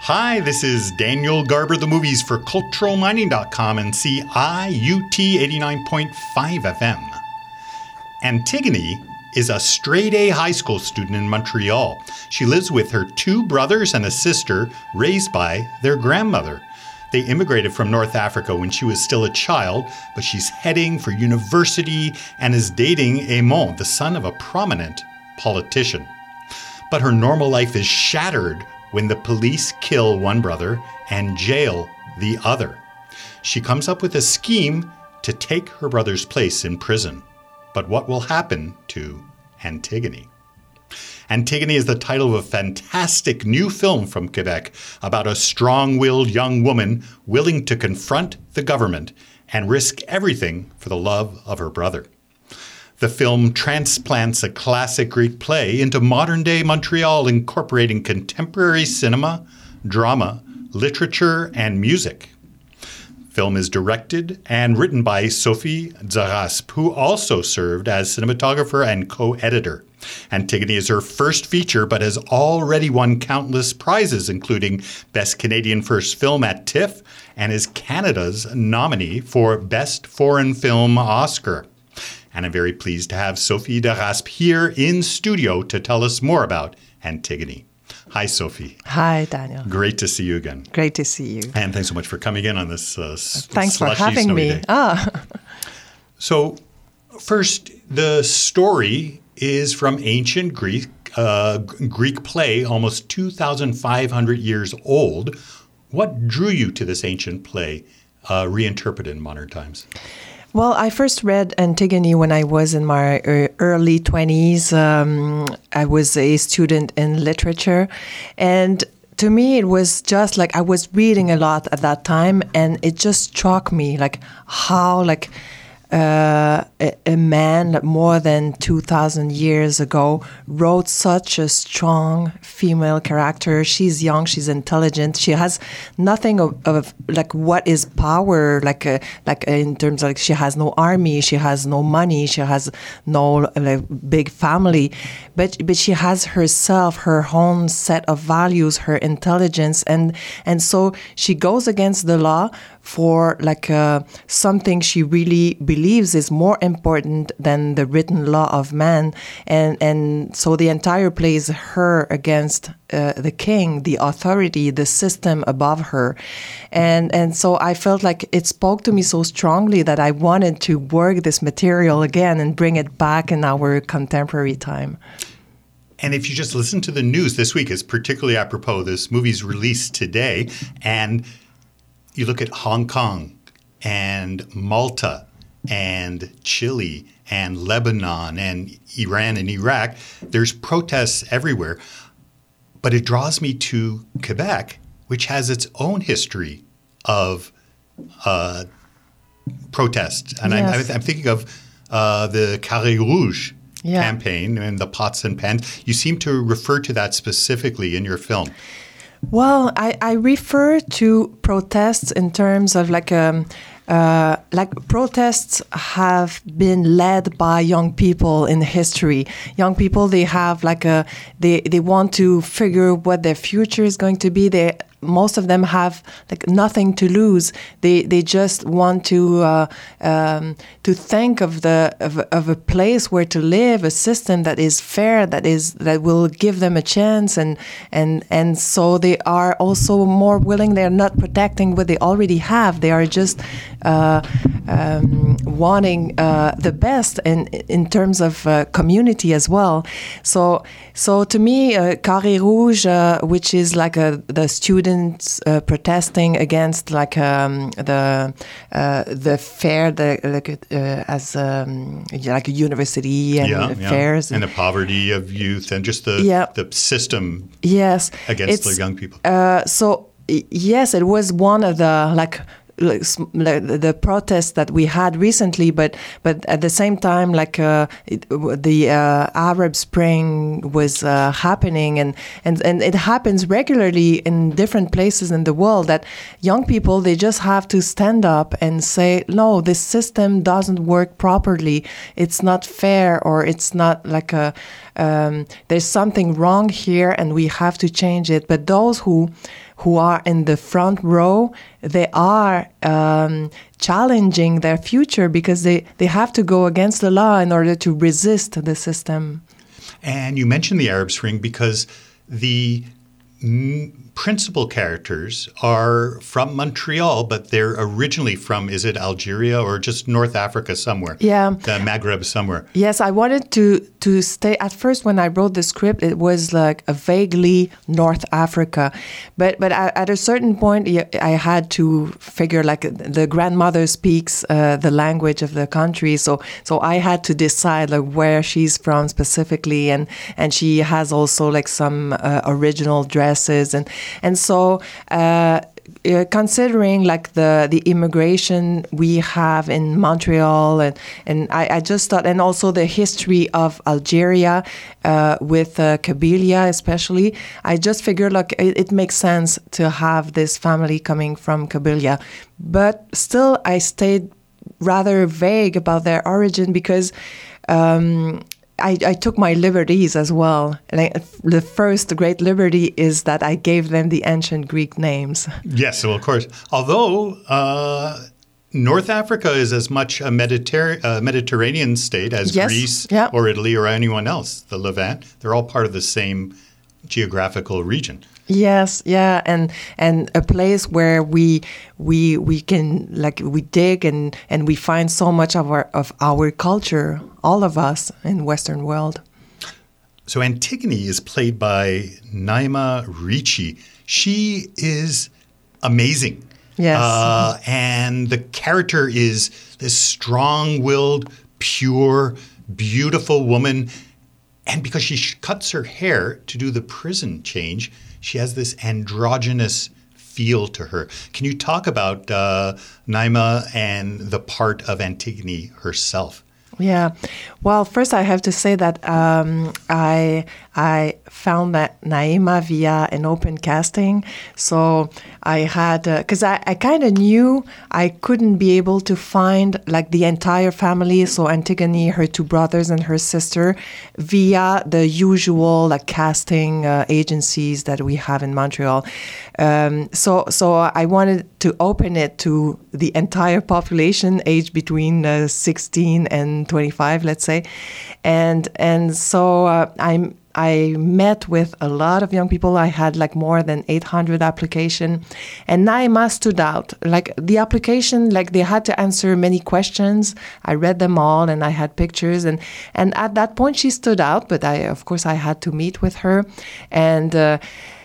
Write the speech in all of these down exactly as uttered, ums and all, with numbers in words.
Hi, this is Daniel Garber, the movies for cultural mining dot com and C I U T eighty-nine point five F M. Antigone is a straight-A high school student in Montreal. She lives with her two brothers and a sister raised by their grandmother. They immigrated from North Africa when she was still a child, but she's heading for university and is dating Aimon, the son of a prominent politician. But her normal life is shattered when the police kill one brother and jail the other. She comes up with a scheme to take her brother's place in prison. But what will happen to Antigone? Antigone is the title of a fantastic new film from Quebec about a strong-willed young woman willing to confront the government and risk everything for the love of her brother. The film transplants a classic Greek play into modern-day Montreal, incorporating contemporary cinema, drama, literature, and music. Film is directed and written by Sophie Dzarasp, who also served as cinematographer and co-editor. Antigone is her first feature, but has already won countless prizes, including Best Canadian First Film at TIFF, and is Canada's nominee for Best Foreign Film Oscar. And I'm very pleased to have Sophie Dzarasp here in studio to tell us more about Antigone. Hi, Sophie. Hi, Daniel. Great to see you again. Great to see you. And thanks so much for coming in on this uh, Thanks slushy, for having me. Day. Ah. So, first, the story is from ancient Greek, uh, Greek play, almost two thousand five hundred years old. What drew you to this ancient play, uh, reinterpreted in modern times? Well, I first read Antigone when I was in my early twenties. Um, I was a student in literature, and to me, it was just like I was reading a lot at that time, and it just struck me like how like uh, a, a man more than two thousand years ago wrote such a strong female character. She's young, she's intelligent, she has nothing of, of like what is power, like uh, like in terms of like she has no army, she has no money, she has no like, big family, but but she has herself, her own set of values, her intelligence, and and so she goes against the law for like uh, something she really believes is more important than the written law of man, and and so the entire play is her against uh, the king, the authority, the system above her, and and so I felt like it spoke to me so strongly that I wanted to work this material again and bring it back in our contemporary time. And if you just listen to the news this week, it's particularly apropos. This movie's released today, and you look at Hong Kong and Malta and Chile and Lebanon and Iran and Iraq. There's protests everywhere. But it draws me to Quebec, which has its own history of uh, protest. And yes. I'm, I'm thinking of uh, the Carré Rouge yeah. campaign and the pots and pans. You seem to refer to that specifically in your film. Well, I, I refer to protests in terms of like um, uh, like protests have been led by young people in history. Young people, they have like a they they want to figure what their future is going to be. They most of them have like nothing to lose. They they just want to uh, um, to think of the of, of a place where to live, a system that is fair, that is that will give them a chance, and and and so they are also more willing. They are not protecting what they already have. They are just uh, um, wanting uh, the best in in terms of uh, community as well. So so to me, uh, Carré Rouge, uh, which is like a the student. Uh, protesting against like um, the uh, the fair, the like uh, as um, like a university and yeah, fairs yeah. and the poverty of youth and just the yeah. the system yes against it's, the young people. Uh, so yes, it was one of the like. Like the protests that we had recently, but but at the same time, like uh, it, the uh, Arab Spring was uh, happening, and, and and it happens regularly in different places in the world. That young people, they just have to stand up and say, no, this system doesn't work properly. It's not fair, or it's not like a um, there's something wrong here, and we have to change it. But those who who are in the front row, they are um, challenging their future because they, they have to go against the law in order to resist the system. And you mentioned the Arab Spring because the m- principal characters are from Montreal, but they're originally from, is it Algeria or just North Africa somewhere? Yeah. The Maghreb somewhere. Yes, I wanted to, to stay. At first, when I wrote the script, it was like a vaguely North Africa. But but at, at a certain point, I had to figure like the grandmother speaks uh, the language of the country. So so I had to decide like where she's from specifically. And, and she has also like some uh, original dresses. And And so, uh, uh, considering like the, the immigration we have in Montreal, and, and I, I just thought, and also the history of Algeria uh, with uh, Kabylia especially, I just figured like it, it makes sense to have this family coming from Kabylia. But still, I stayed rather vague about their origin because um, I, I took my liberties as well. And I, the first great liberty is that I gave them the ancient Greek names. Yes, well, of course. Although uh, North Africa is as much a Mediter- uh, Mediterranean state as yes, Greece yeah. or Italy or anyone else, the Levant. They're all part of the same geographical region. Yes, yeah, and and a place where we we we can like we dig and and we find so much of our of our culture, all of us in Western world. So Antigone is played by Naima Ricci. She is amazing. Yes, uh, and the character is this strong-willed, pure, beautiful woman. And because she sh- cuts her hair to do the prison change, she has this androgynous feel to her. Can you talk about uh, Naima and the part of Antigone herself? Yeah. Well, first I have to say that um, I I found that Naima via an open casting. So I had, because uh, I, I kind of knew I couldn't be able to find like the entire family, so Antigone, her two brothers and her sister, via the usual like casting uh, agencies that we have in Montreal. Um, so so I wanted to open it to the entire population aged between uh, sixteen and twenty-five, let's say. And and so uh, I'm I met with a lot of young people. I had like more than eight hundred application, and Naima stood out. Like the application, like they had to answer many questions. I read them all, and I had pictures, and and at that point she stood out. But I, of course, I had to meet with her, and uh,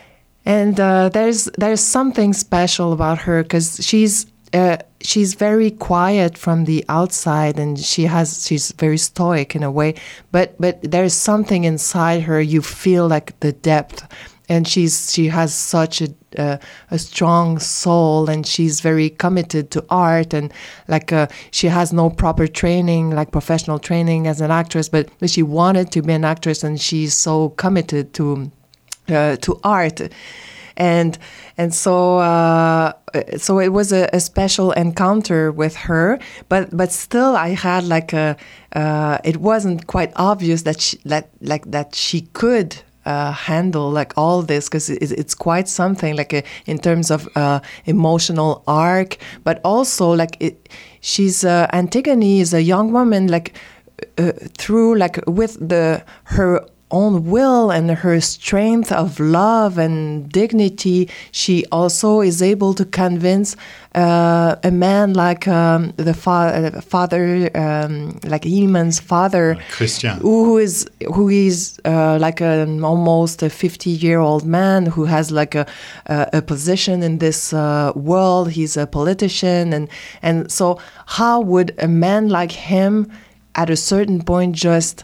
and uh, there's there's something special about her because she's. Uh, she's very quiet from the outside, and she has she's very stoic in a way. But but there's something inside her. You feel like the depth, and she's she has such a uh, a strong soul, and she's very committed to art, and like uh, she has no proper training, like professional training as an actress, but, but she wanted to be an actress, and she's so committed to uh, to art. And and so uh, so it was a, a special encounter with her, but but still I had like a uh, it wasn't quite obvious that she, that like that she could uh, handle like all this, because it, it's quite something like a, in terms of uh, emotional arc, but also like it, she's uh, Antigone is a young woman like uh, through like with the her. own will and her strength of love and dignity, she also is able to convince uh, a man like um, the fa- father, um, like Iman's father, Christian, who is who is uh, like an almost a fifty-year-old man who has like a a, a position in this uh, world. He's a politician, and and so how would a man like him, at a certain point, just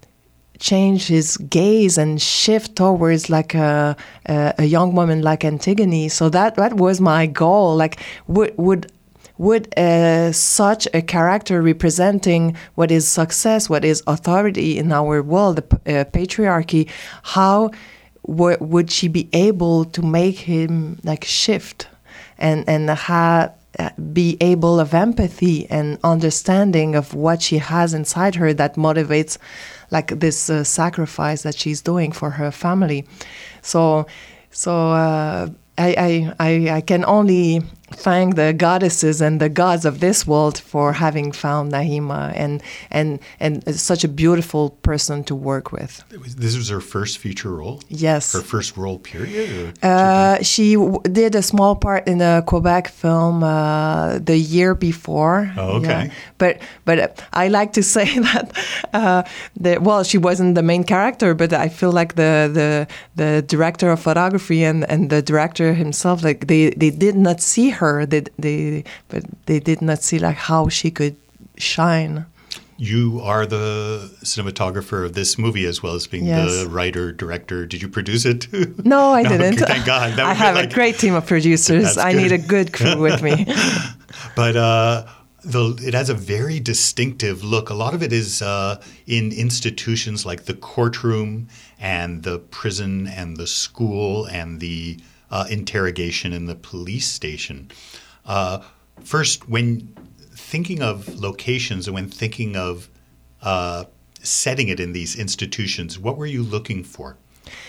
change his gaze and shift towards like a, a a young woman like Antigone? So that that was my goal. Like would would would uh, such a character representing what is success, what is authority in our world, the uh, patriarchy, how w- would she be able to make him like shift and and ha- be able of empathy and understanding of what she has inside her that motivates like this uh, sacrifice that she's doing for her family. So, so uh, I, I, I, I can only thank the goddesses and the gods of this world for having found Naima and and and such a beautiful person to work with. This was her first feature role? Yes. Her first role, period? Or uh, she w- did a small part in a Quebec film uh, the year before. Oh, okay. Yeah. But but I like to say that, uh, the, well, she wasn't the main character, but I feel like the the, the director of photography and, and the director himself, like they, they did not see her, they, they but they did not see like how she could shine. You are the cinematographer of this movie as well as being yes. the writer, director. Did you produce it too? No, I no, didn't. Thank God. That I have like, a great team of producers. I good. need a good crew with me. But uh, the, it has a very distinctive look. A lot of it is uh, in institutions like the courtroom and the prison and the school and the uh, interrogation in the police station. Uh, first, when thinking of locations and when thinking of uh, setting it in these institutions, what were you looking for?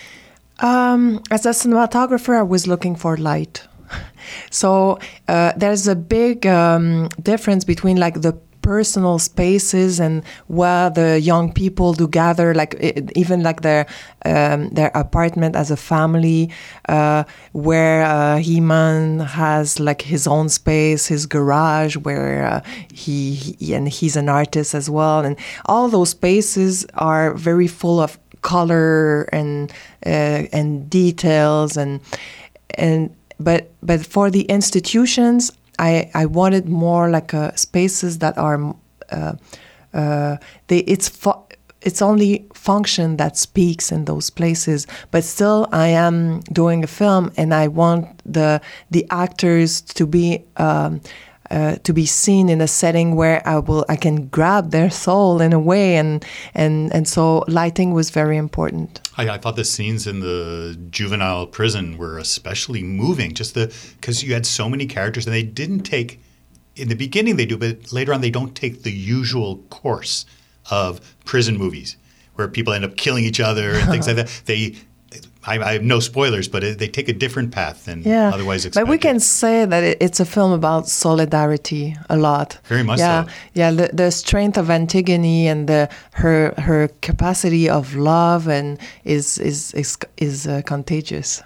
Um, as a cinematographer, I was looking for light. So uh, there's a big um, difference between like the personal spaces and where the young people do gather, like it, even like their um, their apartment as a family, uh, where uh, He-Man has like his own space, his garage, where uh, he, he and he's an artist as well, and all those spaces are very full of color and uh, and details and and but but for the institutions, I, I wanted more like uh, spaces that are uh, uh, they it's fu- it's only function that speaks in those places, but still I am doing a film and I want the the actors to be um, uh, to be seen in a setting where I will I can grab their soul in a way, and and and so lighting was very important. I, I thought the scenes in the juvenile prison were especially moving, just the because you had so many characters, and they didn't take, in the beginning they do, but later on they don't take the usual course of prison movies, where people end up killing each other and things like that. They, I, I have no spoilers, but it, they take a different path than yeah. otherwise expected. But we can say that it, it's a film about solidarity a lot. Very much yeah, so. Yeah, the, the strength of Antigone and the her her capacity of love and is is is is uh, contagious.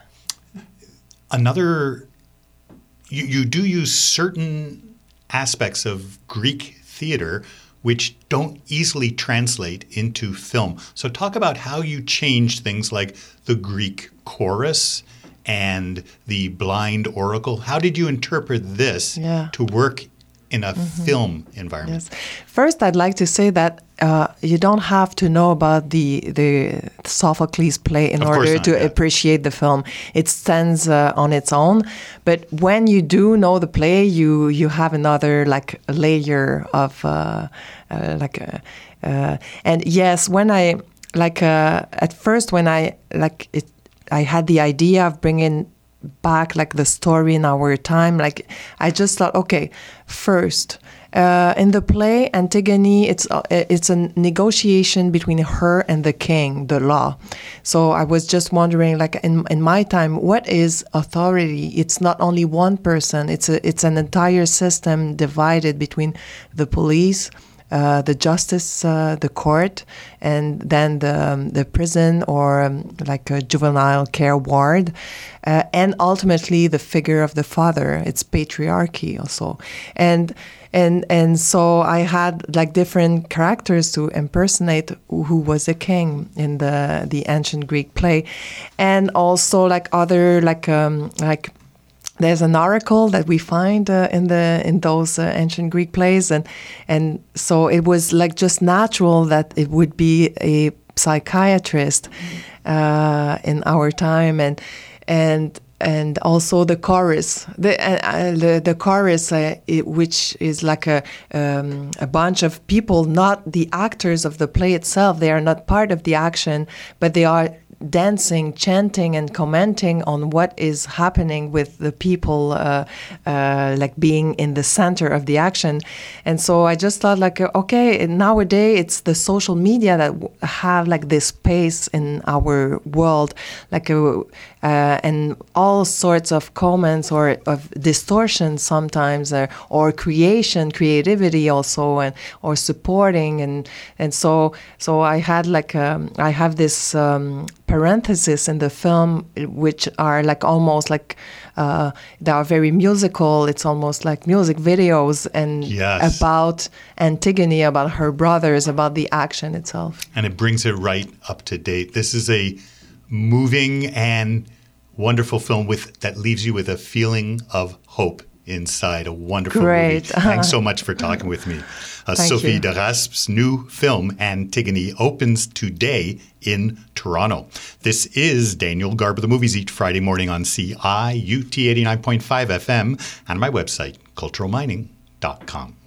Another, you, you do use certain aspects of Greek theater which don't easily translate into film. So talk about how you changed things like the Greek chorus and the blind oracle. How did you interpret this yeah. to work in a mm-hmm. film environment? Yes. First, I'd like to say that uh, you don't have to know about the the Sophocles play in of order not, to yeah. appreciate the film. It stands uh, on its own. But when you do know the play, you you have another like layer of uh, uh, like a, uh, and yes, when I like uh, at first when I like it, I had the idea of bringing back like the story in our time. Like I just thought, okay, first uh, in the play Antigone, it's uh, it's a negotiation between her and the king, the law. So I was just wondering, like in in my time, what is authority? It's not only one person. It's a it's an entire system divided between the police, Uh, the justice, uh, the court, and then the um, the prison or um, like a juvenile care ward, uh, and ultimately the figure of the father. It's patriarchy also, and and and so I had like different characters to impersonate who was a king in the the ancient Greek play, and also like other like um, like. There's an oracle that we find uh, in the in those uh, ancient Greek plays, and and so it was like just natural that it would be a psychiatrist uh, in our time, and and and also the chorus, the uh, the, the chorus, uh, it, which is like a um, a bunch of people, not the actors of the play itself. They are not part of the action, but they are dancing, chanting, and commenting on what is happening with the people, uh, uh, like being in the center of the action. And so I just thought, like, okay, nowadays it's the social media that have like this space in our world, like, uh, uh, and all sorts of comments or of distortion sometimes, or, or creation, creativity also, and or supporting, and and so so I had like um, I have this um, parenthesis in the film, which are like almost like uh, they are very musical. It's almost like music videos, and yes. about Antigone, about her brothers, about the action itself. And it brings it right up to date. This is a moving and wonderful film with that leaves you with a feeling of hope inside. A wonderful Great. movie. Thanks so much for talking with me. Uh, Sophie you. de Rasp's new film, Antigone, opens today in Toronto. This is Daniel Garber, the Movies, each Friday morning on C I U T eighty-nine point five F M and my website, cultural mining dot com.